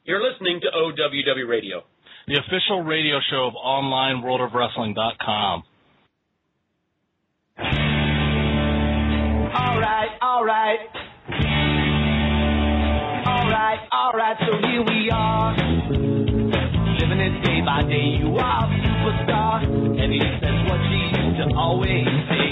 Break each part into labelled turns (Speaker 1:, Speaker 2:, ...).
Speaker 1: You're listening to OWW Radio,
Speaker 2: the official radio show of OnlineWorldOfWrestling.com.
Speaker 3: All right, so here we are, living it day by day. You are a superstar, and he says what she used to always say.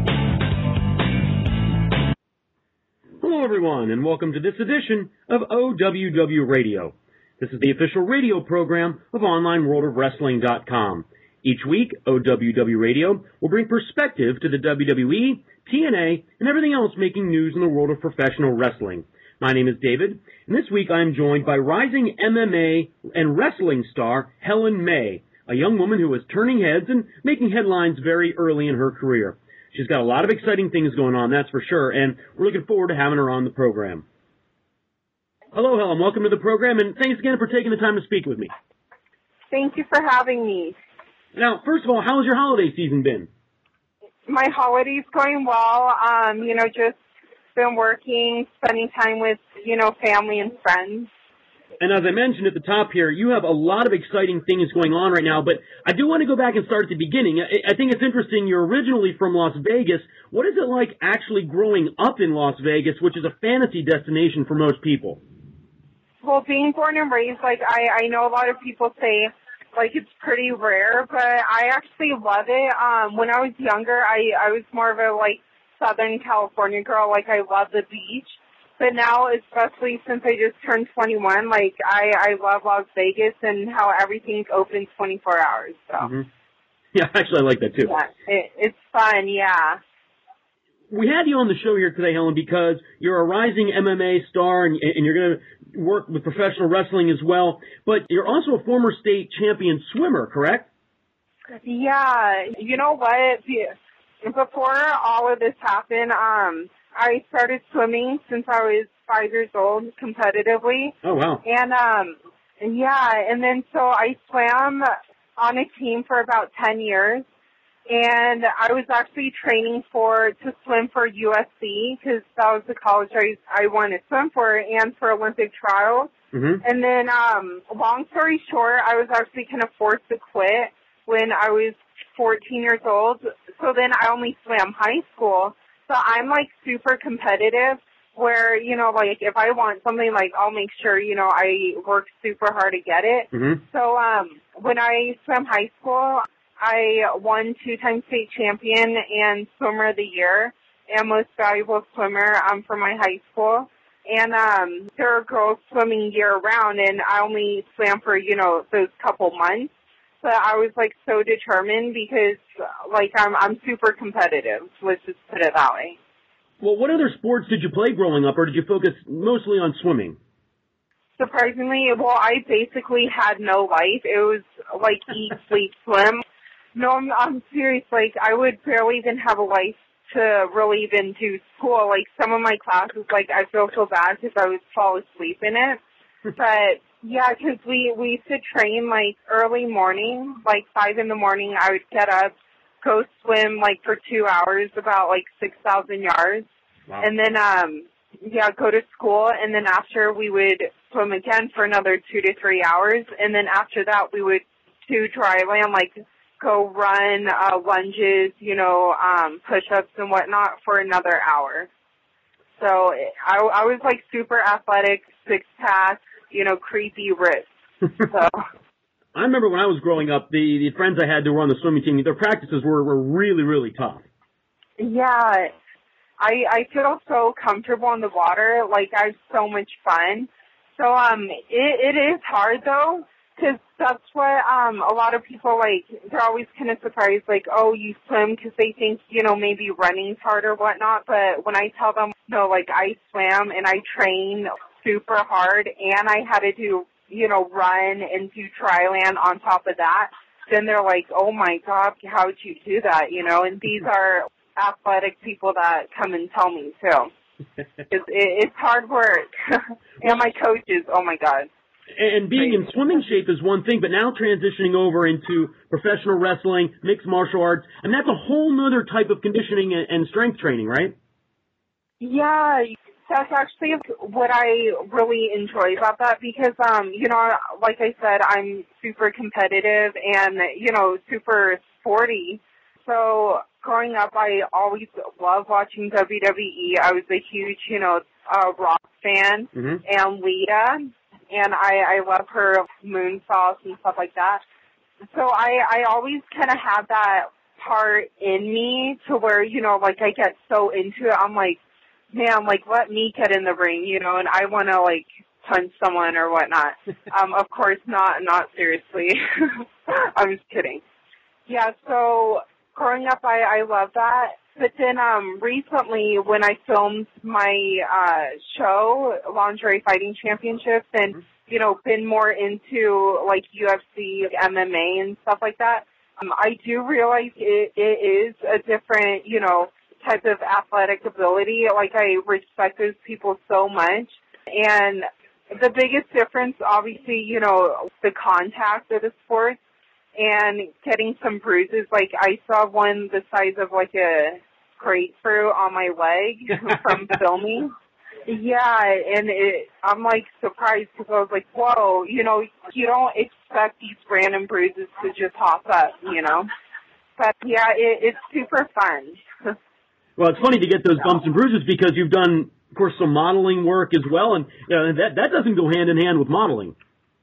Speaker 4: Hello, everyone, and welcome to this edition of OWW Radio. This is the official radio program of OnlineWorldOfWrestling.com. Each week, OWW Radio will bring perspective to the WWE, TNA, and everything else making news in the world of professional wrestling. My name is David, and this week I am joined by rising MMA and wrestling star Helen May, a young woman who is turning heads and making headlines very early in her career. She's got a lot of exciting things going on, that's for sure, and we're looking forward to having her on the program. Hello, Helen. Welcome to the program, and thanks again for taking the time to speak with me.
Speaker 5: Thank you for having me.
Speaker 4: Now, first of all, how has your holiday season been?
Speaker 5: My holiday's going well. Just been working, spending time with, family and friends.
Speaker 4: And as I mentioned at the top here, you have a lot of exciting things going on right now, but I do want to go back and start at the beginning. I think it's interesting, you're originally from Las Vegas. What is it like actually growing up in Las Vegas, which is a fantasy destination for most people?
Speaker 5: Well, being born and raised, I know a lot of people say, it's pretty rare, but I actually love it. When I was younger, I was more of a, Southern California girl. I love the beach. But now, especially since I just turned 21, I love Las Vegas and how everything's open 24 hours. So.
Speaker 4: Mm-hmm. Yeah, actually, I like that, too.
Speaker 5: Yeah, it's fun, yeah.
Speaker 4: We had you on the show here today, Helen, because you're a rising MMA star and you're going to work with professional wrestling as well. But you're also a former state champion swimmer, correct?
Speaker 5: Yeah. You know what? Before all of this happened, I started swimming since I was 5 years old competitively.
Speaker 4: Oh, wow.
Speaker 5: And, and then so I swam on a team for about 10 years. And I was actually training to swim for USC because that was the college I wanted to swim for and for Olympic trials.
Speaker 4: Mm-hmm.
Speaker 5: And then, long story short, I was actually kind of forced to quit when I was 14 years old. So then I only swam high school. So I'm super competitive where, if I want something, I'll make sure, I work super hard to get it.
Speaker 4: Mm-hmm.
Speaker 5: So, when I swam high school, I won 2-time state champion and swimmer of the year and most valuable swimmer, for my high school. And, there are girls swimming year round and I only swam for, those couple months. But I was so determined because I'm super competitive. Let's just put it that way.
Speaker 4: Well, what other sports did you play growing up, or did you focus mostly on swimming?
Speaker 5: Surprisingly, I basically had no life. It was eat, sleep, swim. No, I'm serious. I would barely even have a life to really even do school. Some of my classes, I feel so bad because I would fall asleep in it. But yeah, because we used to train early morning, 5 in the morning. I would get up, go swim for 2 hours, about 6,000 yards,
Speaker 4: wow.
Speaker 5: And then go to school. And then after we would swim again for another 2 to 3 hours, and then after that we would do dry land, go run lunges, push-ups and whatnot for another hour. So I was super athletic, six-pack. Creepy risk. So.
Speaker 4: I remember when I was growing up, the friends I had that were on the swimming team, their practices were really, really tough.
Speaker 5: Yeah. I feel so comfortable in the water. I have so much fun. So, it is hard, though, because that's what a lot of people, they're always kind of surprised, oh, you swim because they think, maybe running's hard or whatnot. But when I tell them, no, I swam and I train super hard and I had to do, run and do tri-land on top of that, then they're like, oh my God, how'd you do that, And these are athletic people that come and tell me too. It's hard work. And my coaches, oh my God.
Speaker 4: And being in swimming shape is one thing, but now transitioning over into professional wrestling, mixed martial arts, and that's a whole nother type of conditioning and strength training, right?
Speaker 5: Yeah, That's actually what I really enjoy about that because, like I said, I'm super competitive and, super sporty. So growing up, I always loved watching WWE. I was a huge, Rock fan and Lita, and I love her moonsaults and stuff like that. So I always kind of have that part in me to where, I get so into it. I'm like, man, let me get in the ring, and I want to, punch someone or whatnot. Of course, not seriously. I'm just kidding. Yeah, so growing up, I love that. But then recently, when I filmed my show, Lingerie Fighting Championships, and, been more into, UFC, MMA, and stuff like that, I do realize it is a different, type of athletic ability. I respect those people so much. And the biggest difference, obviously, the contact of the sport and getting some bruises. I saw one the size of, a grapefruit on my leg from filming. Yeah, and I'm, surprised because I was like, whoa, you don't expect these random bruises to just pop up, But, yeah, it's super fun.
Speaker 4: Well, it's funny to get those bumps and bruises because you've done, of course, some modeling work as well, and that doesn't go hand in hand with modeling.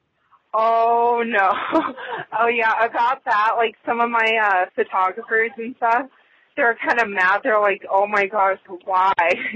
Speaker 5: Oh, no. Oh, yeah, about that, some of my photographers and stuff, they're kind of mad. They're like, oh, my gosh, why?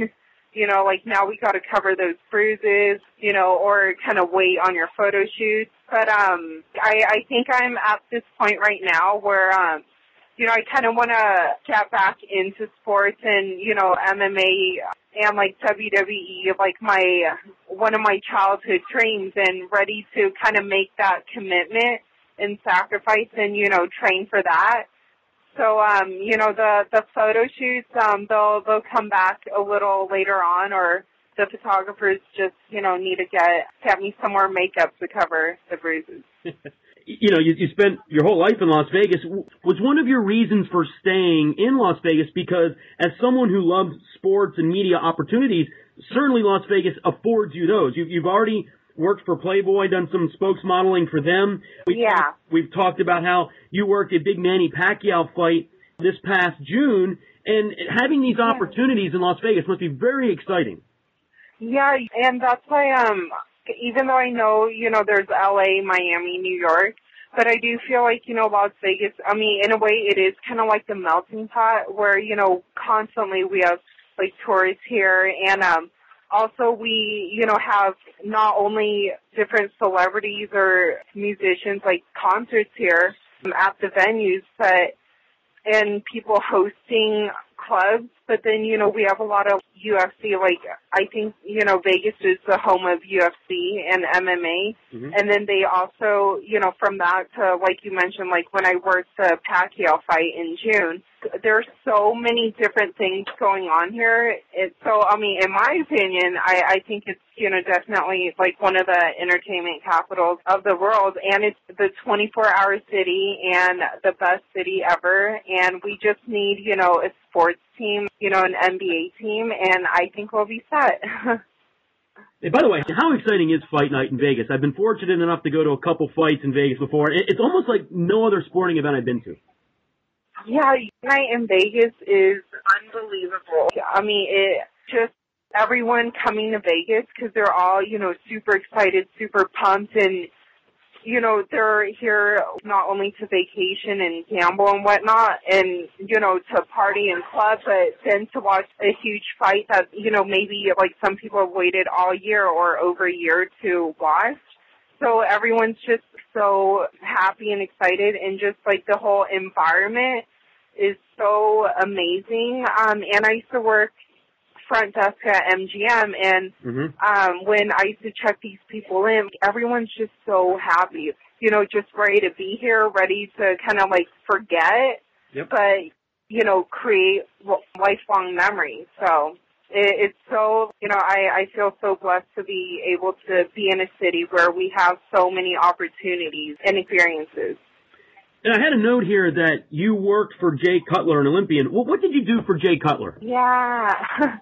Speaker 5: Now we got to cover those bruises, or kind of wait on your photo shoots. But I think I'm at this point right now where I kind of want to get back into sports and, MMA and, WWE, one of my childhood dreams, and ready to kind of make that commitment and sacrifice and, train for that. So, the photo shoots, they'll come back a little later on, or the photographers just, need to get me some more makeup to cover the bruises.
Speaker 4: You spent your whole life in Las Vegas. Was one of your reasons for staying in Las Vegas because as someone who loves sports and media opportunities, certainly Las Vegas affords you those. You've already worked for Playboy, done some spokesmodeling for them. We've talked about how you worked a big Manny Pacquiao fight this past June, and having these opportunities in Las Vegas must be very exciting.
Speaker 5: Yeah, and that's why even though I know, there's LA, Miami, New York, but I do feel like, Las Vegas, in a way it is kind of like the melting pot where, constantly we have, tourists here, and also we, have not only different celebrities or musicians, concerts here at the venues, and people hosting clubs, but then, we have a lot of UFC, I think, Vegas is the home of UFC and MMA, and then they also, from that to, you mentioned, when I worked the Pacquiao fight in June, there's so many different things going on here. In my opinion, I think it's, definitely, one of the entertainment capitals of the world, and it's the 24-hour city and the best city ever, and we just need, a sports team, an NBA team, and I think we'll be set.
Speaker 4: Hey, by the way, how exciting is Fight Night in Vegas? I've been fortunate enough to go to a couple fights in Vegas before. It's almost like no other sporting event I've been to.
Speaker 5: Yeah, Night in Vegas is unbelievable. It just everyone coming to Vegas because they're all, super excited, super pumped, and they're here not only to vacation and gamble and whatnot and, to party and club, but then to watch a huge fight that, maybe some people have waited all year or over a year to watch. So everyone's just so happy and excited, and just the whole environment is so amazing. And I used to work front desk at MGM, and when I used to check these people in, everyone's just so happy, just ready to be here, ready to kind of forget, but, create lifelong memories. So it's so, I feel so blessed to be able to be in a city where we have so many opportunities and experiences.
Speaker 4: And I had a note here that you worked for Jay Cutler, an Olympian. What did you do for Jay Cutler?
Speaker 5: Yeah.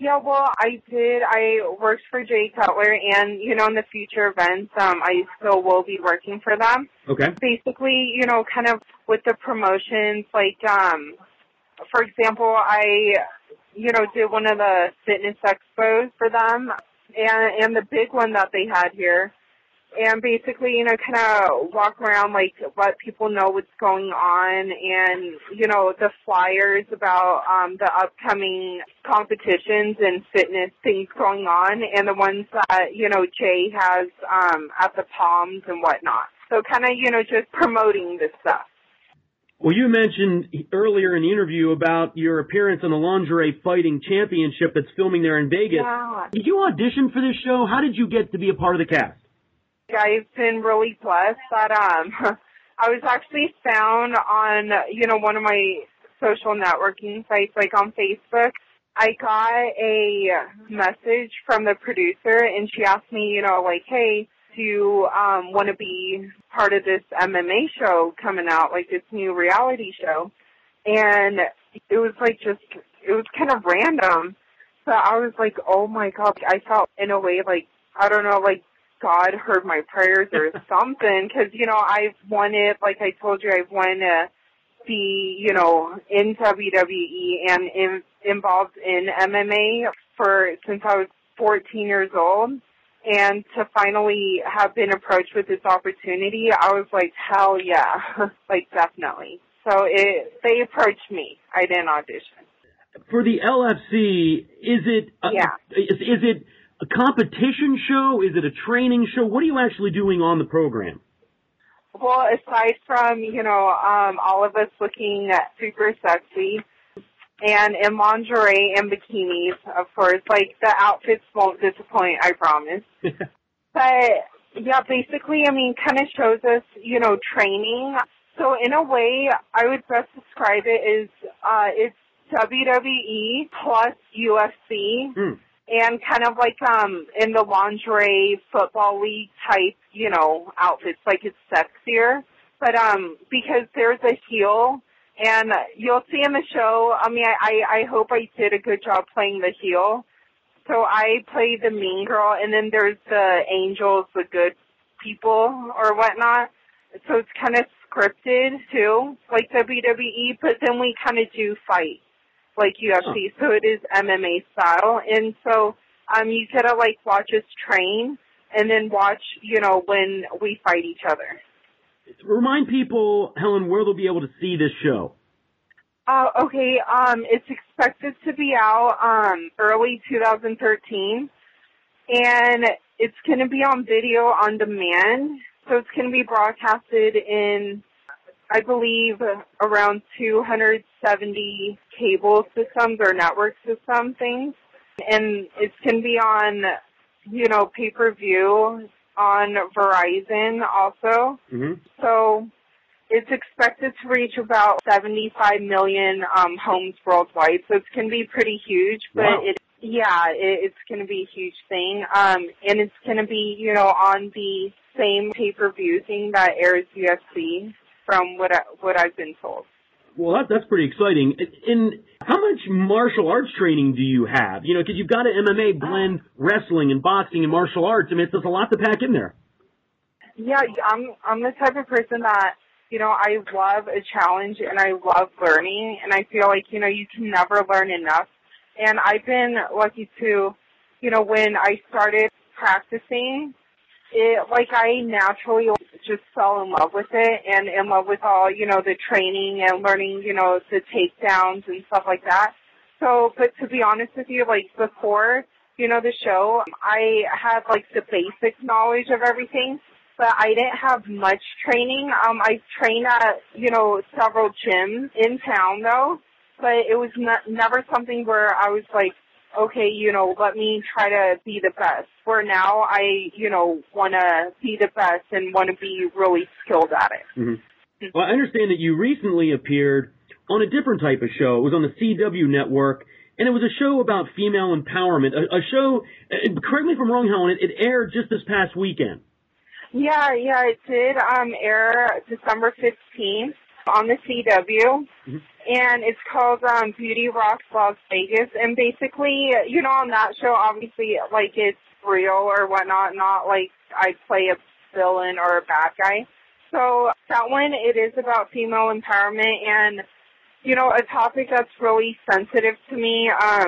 Speaker 5: Yeah, well, I did. I worked for Jay Cutler, and, you know, in the future events, I still will be working for them.
Speaker 4: Okay.
Speaker 5: Basically, you know, kind of with the promotions, like, for example, I, you know, did one of the fitness expos for them, and the big one that they had here. And basically, you know, kind of walk around, like, let people know what's going on and, you know, the flyers about the upcoming competitions and fitness things going on and the ones that, you know, Jay has at the Palms and whatnot. So kind of, you know, just promoting this stuff.
Speaker 4: Well, you mentioned earlier in the interview about your appearance on the Lingerie Fighting Championship that's filming there in Vegas.
Speaker 5: Yeah.
Speaker 4: Did you audition for this show? How did you get to be a part of the cast?
Speaker 5: I've been really blessed that I was actually found on, you know, one of my social networking sites, like on Facebook. I got a message from the producer, and she asked me, you know, like, hey, do you want to be part of this MMA show coming out, like this new reality show? And it was like it was kind of random. So I was like, oh my God. I felt in a way like, I don't know, like, God heard my prayers or something, because, you know, I've wanted, like I told you, I've wanted to be, you know, in WWE and involved in MMA since I was 14 years old, and to finally have been approached with this opportunity, I was like, hell yeah, like definitely. So they approached me. I didn't audition.
Speaker 4: For the LFC, is it a competition show? Is it a training show? What are you actually doing on the program?
Speaker 5: Well, aside from, you know, all of us looking super sexy and in lingerie and bikinis, of course, like the outfits won't disappoint, I promise. But yeah, basically, I mean, kind of shows us, you know, training. So in a way, I would best describe it as it's WWE plus UFC. And kind of like in the lingerie football league type, you know, outfits, like it's sexier. But because there's a heel, and you'll see in the show, I mean, I hope I did a good job playing the heel. So I play the mean girl, and then there's the angels, the good people or whatnot. So it's kind of scripted too, like WWE, but then we kind of do fight like UFC, so it is MMA style. And so you get to, like, watch us train and then watch, you know, when we fight each other.
Speaker 4: Remind people, Helen, where they'll be able to see this show.
Speaker 5: Okay, it's expected to be out early 2013, and it's going to be on video on demand, so it's going to be broadcasted in, I believe, around 270 cable systems or network system things. And it's going to be on, you know, pay-per-view on Verizon also. Mm-hmm. So it's expected to reach about 75 million homes worldwide. So it's going to be pretty huge. But wow. It's going to be a huge thing. And it's going to be, you know, on the same pay-per-view thing that airs UFC. From what I've been told.
Speaker 4: Well, that's pretty exciting. And how much martial arts training do you have? You know, because you've got an MMA blend wrestling and boxing and martial arts. I mean, there's a lot to pack in there.
Speaker 5: Yeah, I'm the type of person that, you know, I love a challenge and I love learning, and I feel like, you know, you can never learn enough. And I've been lucky to, you know, when I started practicing, I naturally just fell in love with it and in love with all, you know, the training and learning, you know, the takedowns and stuff like that. So, but to be honest with you, like before, you know, the show, I had like the basic knowledge of everything, but I didn't have much training. I trained at, you know, several gyms in town though, but it was never something where I was like, okay, you know, let me try to be the best. Where now I, you know, want to be the best and want to be really skilled at it.
Speaker 4: Mm-hmm. Well, I understand that you recently appeared on a different type of show. It was on the CW network, and it was a show about female empowerment. A show, correct me if I'm wrong, Helen, it aired just this past weekend.
Speaker 5: Yeah, it did air December 15th. on the CW, and it's called Beauty Rocks Las Vegas. And basically, you know, on that show, obviously, like, it's real or whatnot, not like I play a villain or a bad guy. So that one, it is about female empowerment, and, you know, a topic that's really sensitive to me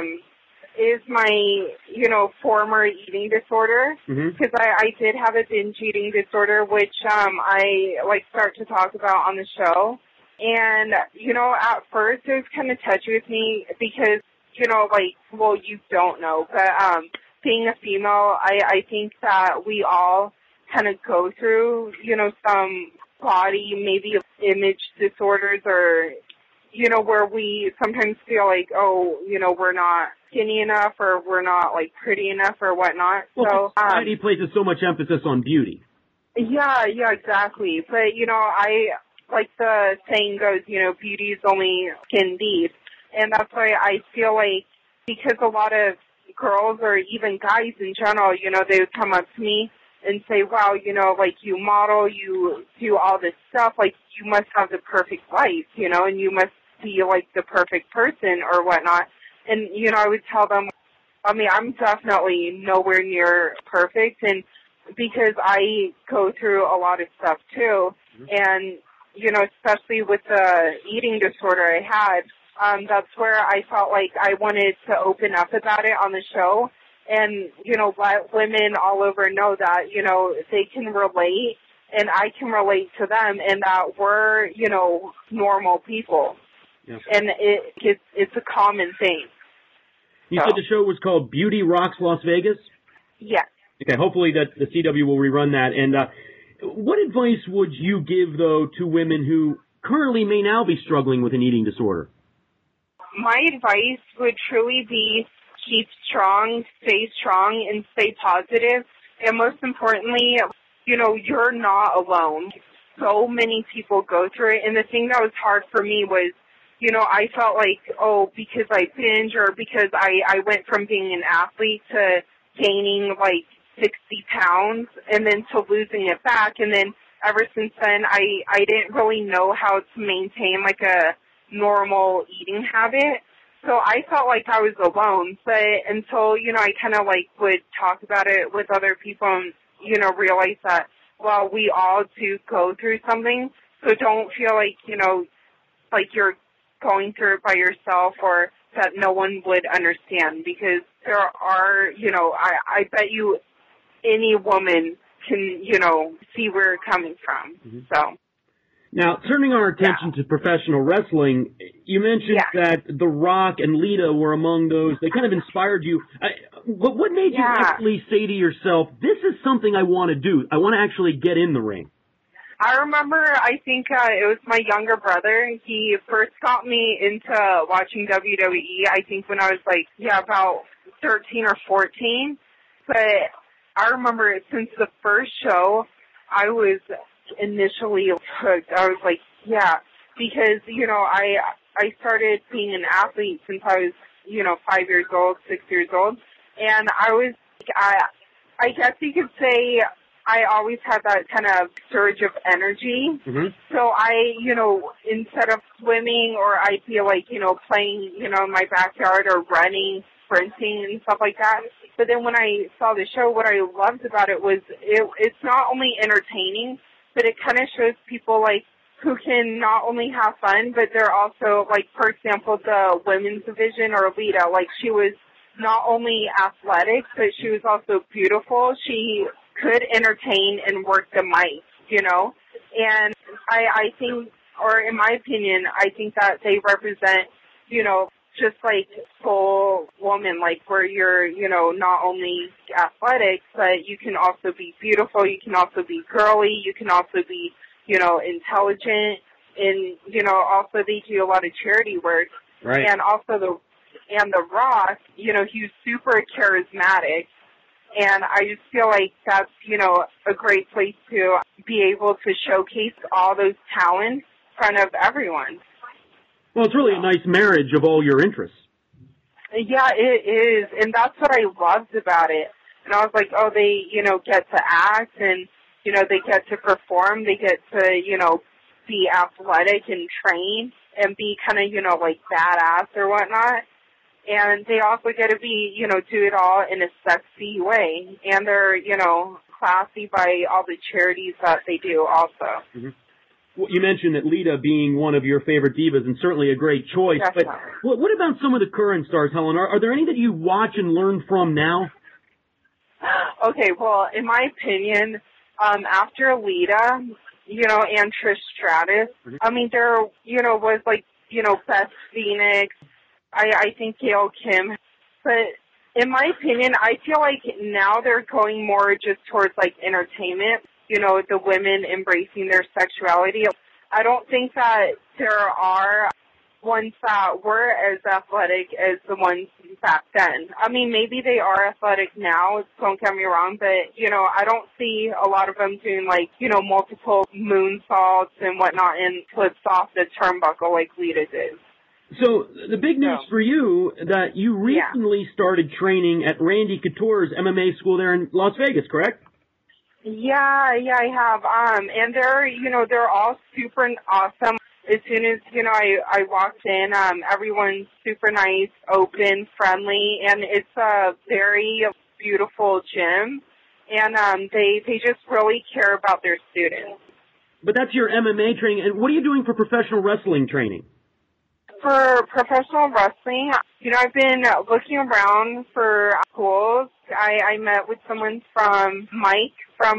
Speaker 5: is my, you know, former eating disorder, because I did have a binge eating disorder, which I, like, start to talk about on the show. And, you know, at first it was kind of touchy with me because, you know, like, well, you don't know, but being a female, I think that we all kind of go through, you know, some body, maybe image disorders, or, you know, where we sometimes feel like, oh, you know, we're not skinny enough, or we're not, like, pretty enough, or whatnot.
Speaker 4: Well, society places so much emphasis on beauty.
Speaker 5: Yeah, exactly. But, you know, like the saying goes, you know, beauty is only skin deep. And that's why I feel like, because a lot of girls, or even guys in general, you know, they would come up to me and say, wow, you know, like, you model, you do all this stuff, like, you must have the perfect life, you know, and you must be, like, the perfect person or whatnot. And, you know, I would tell them, I mean, I'm definitely nowhere near perfect, and because I go through a lot of stuff, too, and, you know, especially with the eating disorder I had, that's where I felt like I wanted to open up about it on the show and, you know, let women all over know that, you know, they can relate and I can relate to them, and that we're, you know, normal people. Yeah. And it's a common thing.
Speaker 4: You said the show was called Beauty Rocks Las Vegas?
Speaker 5: Yes.
Speaker 4: Okay, hopefully that the CW will rerun that. And what advice would you give, though, to women who currently may now be struggling with an eating disorder?
Speaker 5: My advice would truly be keep strong, and stay positive. And most importantly, you know, you're not alone. So many people go through it. And the thing that was hard for me was, you know, I felt like, oh, because I binge, or because I went from being an athlete to gaining like 60 pounds and then to losing it back. And then ever since then, I didn't really know how to maintain like a normal eating habit. So I felt like I was alone. But until, you know, I kind of like would talk about it with other people and, you know, realize that, well, we all do go through something. So don't feel like, you know, like you're going through it by yourself, or that no one would understand, because there are, you know, I bet you any woman can, you know, see where you're coming from. So.
Speaker 4: Now, turning our attention to professional wrestling, you mentioned that The Rock and Lita were among those. They kind of inspired you. What made you actually say to yourself, this is something I want to do? I want to actually get in the ring.
Speaker 5: I remember, I think it was my younger brother. He first got me into watching WWE, I think when I was like, about 13 or 14. But I remember since the first show, I was initially hooked. I was like, because, you know, I started being an athlete since I was, you know, 5 years old, 6 years old. And I was, I guess you could say, I always had that kind of surge of energy. So I, you know, instead of swimming, or I feel like, you know, playing, you know, in my backyard, or running, sprinting and stuff like that. But then when I saw the show, what I loved about it was it's not only entertaining, but it kind of shows people like who can not only have fun, but they're also like, for example, the women's division, or Lita, like she was not only athletic, but she was also beautiful. She could entertain and work the mic, you know? And I think, or in my opinion, I think that they represent, you know, just like full woman, like where you're, you know, not only athletic, but you can also be beautiful, you can also be girly, you can also be, you know, intelligent, and, you know, also they do a lot of charity work.
Speaker 4: Right.
Speaker 5: And also The Rock, you know, he's super charismatic. And I just feel like that's, you know, a great place to be able to showcase all those talents in front of everyone.
Speaker 4: Well, it's really a nice marriage of all your interests.
Speaker 5: Yeah, it is. And that's what I loved about it. And I was like, oh, they, you know, get to act, and, you know, they get to perform. They get to, you know, be athletic and train and be kind of, like badass or whatnot. And they also get to be, do it all in a sexy way. And they're, classy by all the charities that they do also.
Speaker 4: Mm-hmm. Well, you mentioned that Lita being one of your favorite divas, and certainly a great choice.
Speaker 5: Definitely.
Speaker 4: But what about some of the current stars, Helen? Are there any that you watch and learn from now?
Speaker 5: Okay, well, in my opinion, after Lita, and Trish Stratus, I mean, there, was like, Beth Phoenix, I think Gail Kim, but in my opinion, I feel like now they're going more just towards like entertainment, the women embracing their sexuality. I don't think that there are ones that were as athletic as the ones back then. I mean, maybe they are athletic now, don't get me wrong, but, I don't see a lot of them doing like, multiple moonsaults and whatnot and flips off the turnbuckle like Lita did.
Speaker 4: So the big news for you that you recently started training at Randy Couture's MMA school there in Las Vegas, correct?
Speaker 5: Yeah, I have. And they're all super awesome. As soon as, I walked in, everyone's super nice, open, friendly, and it's a very beautiful gym. And they just really care about their students.
Speaker 4: But that's your MMA training. And what are you doing for professional wrestling training?
Speaker 5: For professional wrestling, I've been looking around for schools. I met with someone from Mike from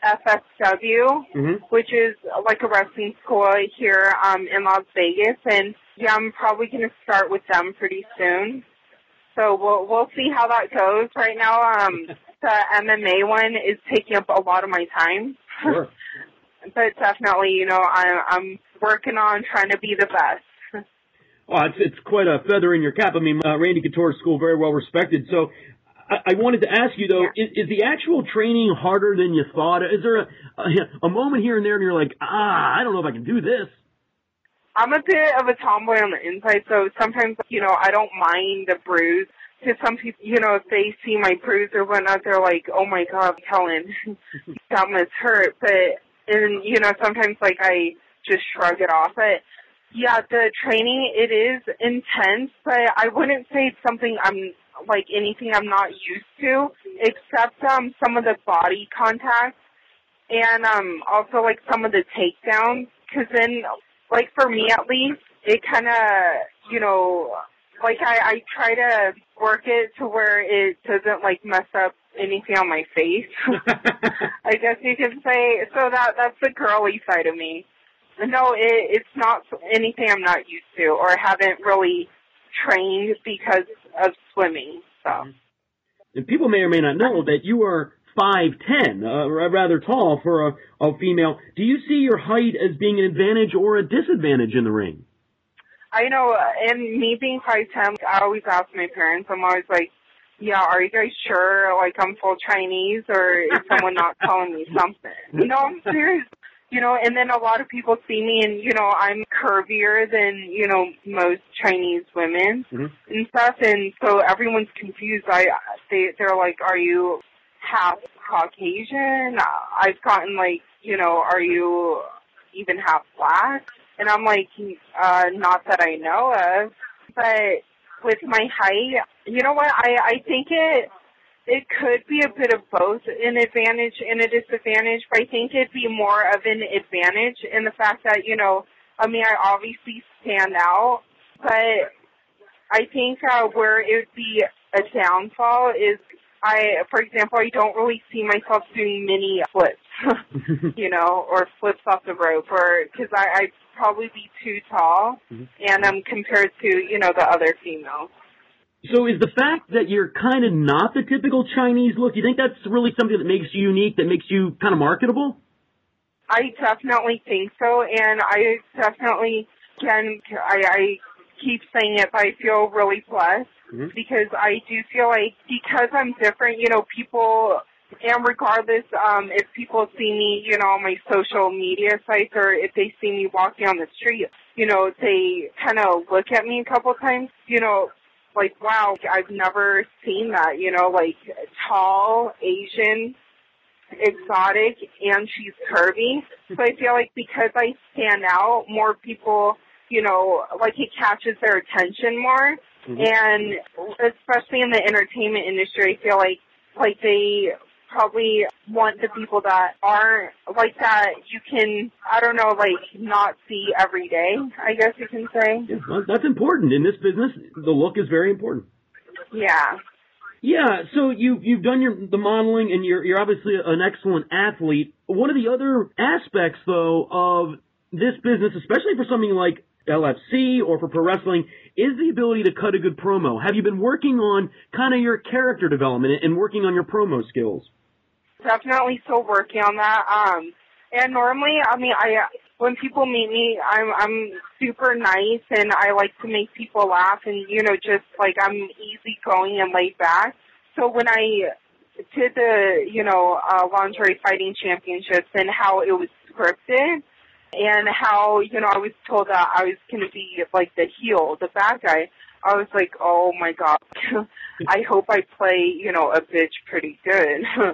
Speaker 5: FSW, which is like a wrestling school here in Las Vegas, and I'm probably going to start with them pretty soon. So we'll see how that goes. Right now, the MMA one is taking up a lot of my time.
Speaker 4: Sure.
Speaker 5: But definitely, I'm working on trying to be the best.
Speaker 4: Well, it's quite a feather in your cap. I mean, Randy Couture's school, very well respected. So I wanted to ask you, though, is the actual training harder than you thought? Is there a moment here and there and you're like, I don't know if I can do this?
Speaker 5: I'm a bit of a tomboy on the inside, so sometimes, I don't mind the bruise. To some people, if they see my bruise or whatnot, they're like, oh, my God, Helen, that must hurt. And sometimes, like, I just shrug it off. But yeah, the training, it is intense, but I wouldn't say it's something anything I'm not used to, except some of the body contact and also like some of the takedowns, because then, like for me at least, it kind of, like I try to work it to where it doesn't like mess up anything on my face. I guess you could say. So that's the girly side of me. No, it's not anything I'm not used to or haven't really trained because of swimming. So.
Speaker 4: And people may or may not know that you are 5'10", rather tall for a female. Do you see your height as being an advantage or a disadvantage in the ring?
Speaker 5: I know, and me being 5'10", I always ask my parents, I'm always like, yeah, are you guys sure, like, I'm full Chinese, or is someone not telling me something? I'm serious. And then a lot of people see me and, I'm curvier than, most Chinese women and stuff. And so everyone's confused. They're like, are you half Caucasian? I've gotten like, are you even half black? And I'm like, not that I know of. But with my height, you know what? I think it could be a bit of both an advantage and a disadvantage, but I think it'd be more of an advantage in the fact that, I obviously stand out, but I think where it would be a downfall is for example, I don't really see myself doing mini flips, or flips off the rope, because I'd probably be too tall, and compared to, the other females.
Speaker 4: So is the fact that you're kind of not the typical Chinese look, do you think that's really something that makes you unique, that makes you kind of marketable?
Speaker 5: I definitely think so, and I definitely I keep saying it, but I feel really blessed because I do feel like because I'm different, people, and regardless if people see me, on my social media sites or if they see me walking on the street, they kind of look at me a couple times, like, wow, I've never seen that, like tall, Asian, exotic and she's curvy. So I feel like because I stand out, more people, you know, like it catches their attention more. And especially in the entertainment industry, I feel like they probably want the people that aren't like that you can, I don't know, like not see every day, I guess you can say.
Speaker 4: Yeah, well, that's important. In this business, the look is very important.
Speaker 5: Yeah.
Speaker 4: Yeah, so you've done the modeling, and you're obviously an excellent athlete. One of the other aspects, though, of this business, especially for something like LFC or for pro wrestling, is the ability to cut a good promo. Have you been working on kind of your character development and working on your promo skills?
Speaker 5: Definitely still working on that. And normally, I mean, when people meet me, I'm super nice, and I like to make people laugh, and, you know, just like I'm easygoing and laid back. So when I did the, you know, lingerie fighting championships and how it was scripted and how, you know, I was told that I was going to be like the heel, the bad guy, I was like, oh my God, I hope I play, you know, a bitch pretty good.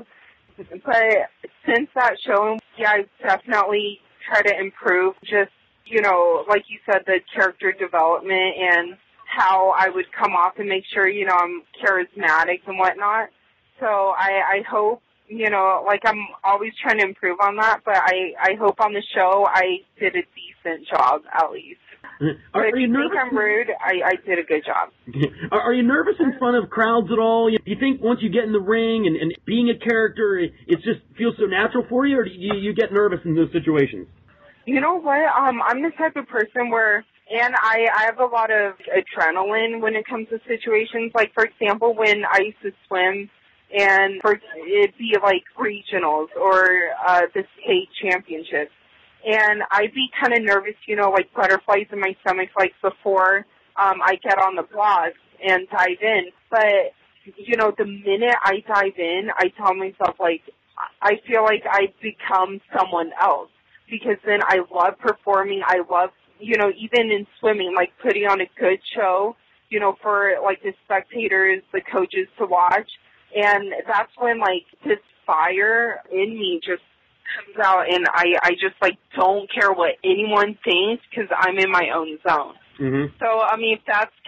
Speaker 5: But since that show, yeah, I've definitely tried to improve just, you know, like you said, the character development and how I would come off and make sure, you know, I'm charismatic and whatnot. So I hope, you know, like I'm always trying to improve on that, but I hope on the show I did a decent job at least. But if you think I'm rude, I did a good job.
Speaker 4: Are you nervous in front of crowds at all? Do you think once you get in the ring and being a character, it just feels so natural for you, or do you get nervous in those situations?
Speaker 5: You know what? I'm the type of person where, and I have a lot of adrenaline when it comes to situations. Like, for example, when I used to swim, and it'd be like regionals or the state championships. And I'd be kind of nervous, you know, like butterflies in my stomach, like before I get on the blog and dive in. But, you know, the minute I dive in, I tell myself, like, I feel like I become someone else. Because then I love performing. I love, you know, even in swimming, like putting on a good show, you know, for like the spectators, the coaches to watch. And that's when, like, this fire in me just comes out, and I just, like, don't care what anyone thinks because I'm in my own zone. So, I mean, if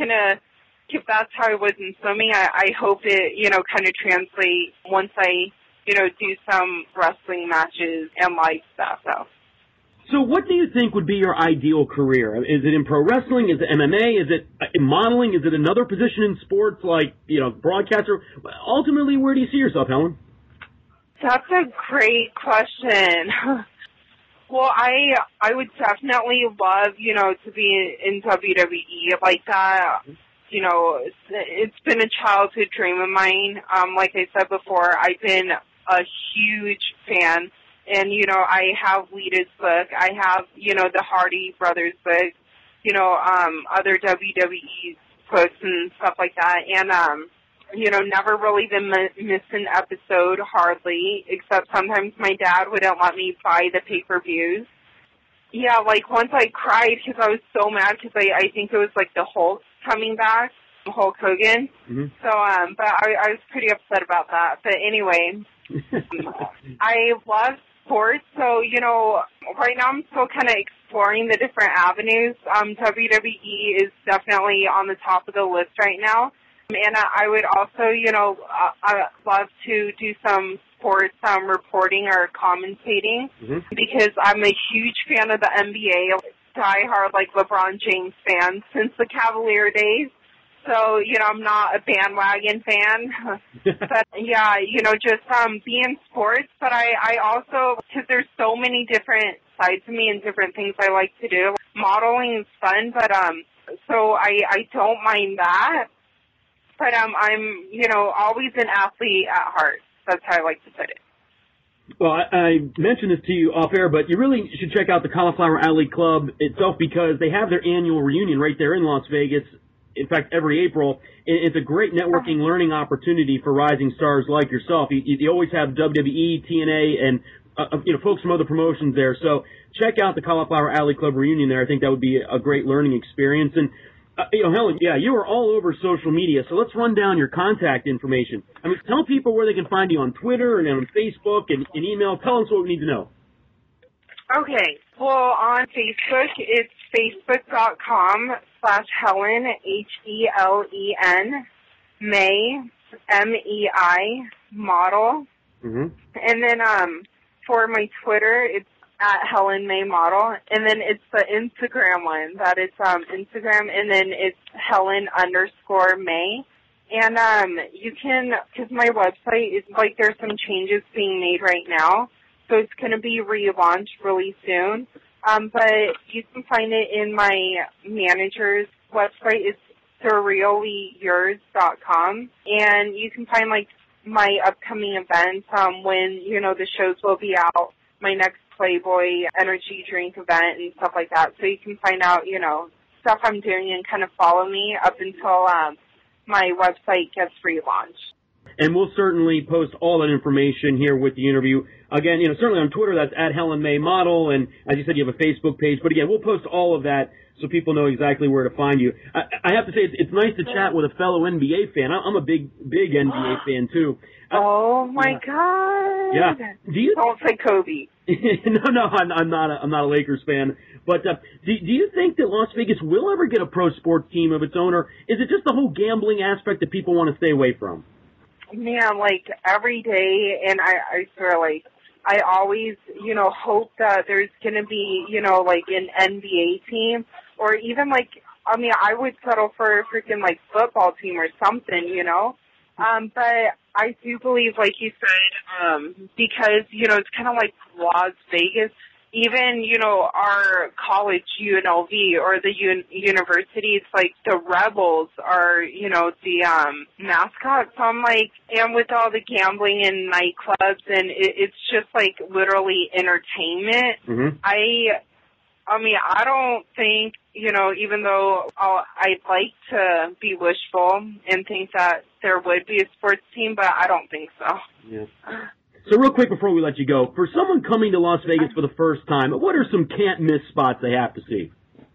Speaker 5: that's how I was in swimming, I hope it, you know, kind of translates once I, you know, do some wrestling matches and live stuff,
Speaker 4: So what do you think would be your ideal career? Is it in pro wrestling? Is it MMA? Is it in modeling? Is it another position in sports like, you know, broadcaster? Ultimately, where do you see yourself, Helen?
Speaker 5: That's a great question. Well, I would definitely love, you know, to be in WWE like that. You know, it's been a childhood dream of mine. Like I said before, I've been a huge fan. And, you know, I have Lita's book. I have, you know, the Hardy Brothers book, you know, other WWE books and stuff like that. And, you know, never really been missed an episode, hardly, except sometimes my dad wouldn't let me buy the pay-per-views. Yeah, like, once I cried because I was so mad because I think it was, like, the Hulk coming back, Hulk Hogan. So, but I was pretty upset about that. But anyway, I love sports, so, you know, right now I'm still kind of exploring the different avenues. WWE is definitely on the top of the list right now. And I would also, you know, love to do some sports reporting or commentating because I'm a huge fan of the NBA, diehard, like, LeBron James fan since the Cavalier days. So, you know, I'm not a bandwagon fan. But, yeah, you know, just be in sports. But I also, because there's so many different sides to me and different things I like to do. Modeling is fun, but so I don't mind that. But I'm, you know, always an athlete at heart. That's how I like to put it.
Speaker 4: Well, I mentioned this to you off air, but you really should check out the Cauliflower Alley Club itself because they have their annual reunion right there in Las Vegas. In fact, every April. It's a great networking, learning opportunity for rising stars like yourself. You always have WWE, TNA, and you know, folks from other promotions there. So check out the Cauliflower Alley Club reunion there. I think that would be a great learning experience. And Helen, yeah, you are all over social media, so let's run down your contact information. I mean, tell people where they can find you on Twitter and on Facebook and email. Tell us what we need to know.
Speaker 5: Okay. Well, on Facebook, it's facebook.com/Helen, HELEN, May, MEI, model. Mm-hmm. And then for my Twitter, it's at Helen May Model. And then it's the Instagram one. That is Instagram, and then it's Helen_May. And you can, because my website is like there's some changes being made right now. So it's going to be relaunched really soon. But you can find it in my manager's website. It's surreallyyours.com. And you can find, like, my upcoming events, when, the shows will be out, my next Playboy energy drink event and stuff like that. So you can find out, stuff I'm doing and kind of follow me up until my website gets relaunched.
Speaker 4: And we'll certainly post all that information here with the interview. Again, certainly on Twitter, that's at Helen May Model. And as you said, you have a Facebook page. But again, we'll post all of that so people know exactly where to find you. I have to say, it's nice to chat with a fellow NBA fan. I'm a big NBA fan, too.
Speaker 5: Oh, my God.
Speaker 4: Yeah.
Speaker 5: Don't say Kobe.
Speaker 4: No, I'm not a Lakers fan. But do you think that Las Vegas will ever get a pro sports team of its own, or is it just the whole gambling aspect that people want to stay away from?
Speaker 5: Man, like, every day, and I swear, like, I always, hope that there's going to be, like, an NBA team, or even, like, I would settle for a freaking, like, football team or something, but I do believe, like you said, because, it's kind of like Las Vegas. Even, our college, UNLV, or the university, it's like the Rebels are, the mascot. So I'm like, and with all the gambling and nightclubs, and it's just like literally entertainment. Mm-hmm. I don't think, even though I'd like to be wishful and think that there would be a sports team, but I don't think so.
Speaker 4: Yeah. So real quick before we let you go, for someone coming to Las Vegas for the first time, what are some can't-miss spots they have to see?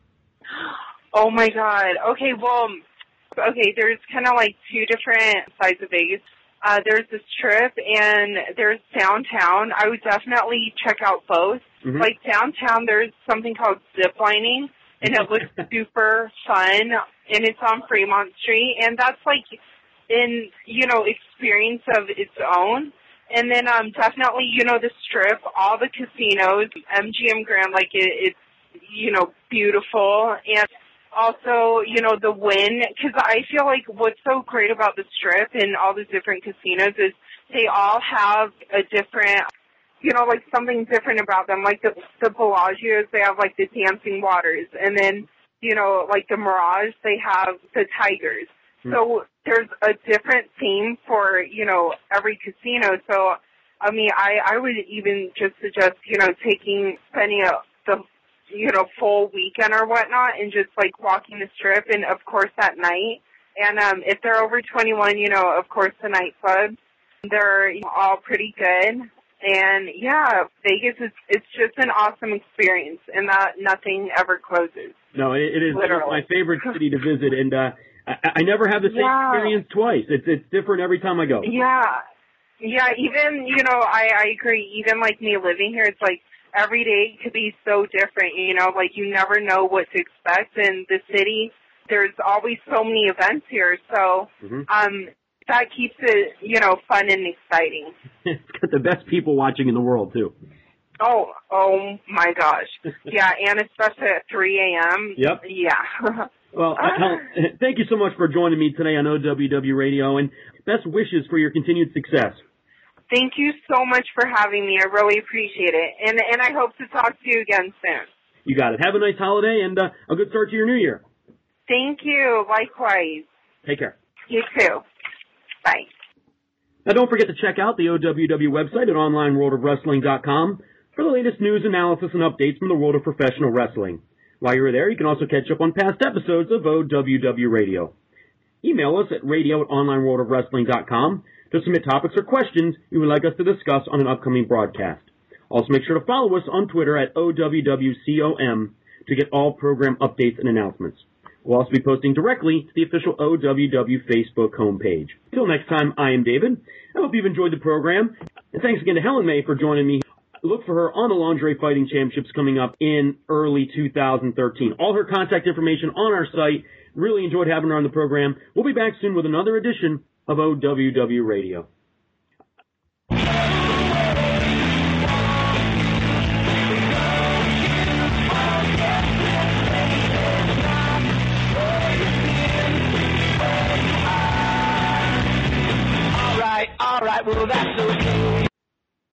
Speaker 5: Oh, my God. Okay, there's kind of like two different sides of Vegas. There's the Strip, and there's downtown. I would definitely check out both. Mm-hmm. Like downtown, there's something called zip lining, and it looks super fun, and it's on Fremont Street, and that's like an, experience of its own. And then definitely, the Strip, all the casinos, MGM Grand, like it's, beautiful. And also, the Wynn, because I feel like what's so great about the Strip and all the different casinos is they all have a different, like something different about them. Like the Bellagio's, they have like the dancing waters. And then, like the Mirage, they have the tigers. So there's a different theme for, every casino. So, I would even just suggest, spending the, full weekend or whatnot and just, like, walking the Strip and, of course, at night. And if they're over 21, of course, the nightclubs, they're all pretty good. And, yeah, Vegas, it's just an awesome experience, and that nothing ever closes. No, it is
Speaker 4: literally my favorite city to visit, and I never have the same experience twice. It's different every time I go.
Speaker 5: Yeah. Yeah, even, I agree. Even, like, me living here, it's like every day could be so different, like you never know what to expect. In the city, there's always so many events here. So that keeps it, fun and exciting.
Speaker 4: It's got the best people watching in the world, too.
Speaker 5: Oh my gosh. Yeah, and especially at 3 a.m.
Speaker 4: Yep.
Speaker 5: Yeah.
Speaker 4: Well, thank you so much for joining me today on OWW Radio, and best wishes for your continued success.
Speaker 5: Thank you so much for having me. I really appreciate it, and I hope to talk to you again soon.
Speaker 4: You got it. Have a nice holiday and a good start to your new year.
Speaker 5: Thank you. Likewise.
Speaker 4: Take care.
Speaker 5: You too. Bye.
Speaker 4: Now, don't forget to check out the OWW website at onlineworldofwrestling.com for the latest news, analysis, and updates from the world of professional wrestling. While you're there, you can also catch up on past episodes of OWW Radio. Email us at radio@onlineworldofwrestling.com to submit topics or questions you would like us to discuss on an upcoming broadcast. Also, make sure to follow us on Twitter at OWWCOM to get all program updates and announcements. We'll also be posting directly to the official OWW Facebook homepage. Until next time, I am David. I hope you've enjoyed the program. And thanks again to Helen May for joining me. Look for her on the Lingerie Fighting Championships coming up in early 2013. All her contact information on our site. Really enjoyed having her on the program. We'll be back soon with another edition of OWW Radio.
Speaker 3: All right, well, that's okay.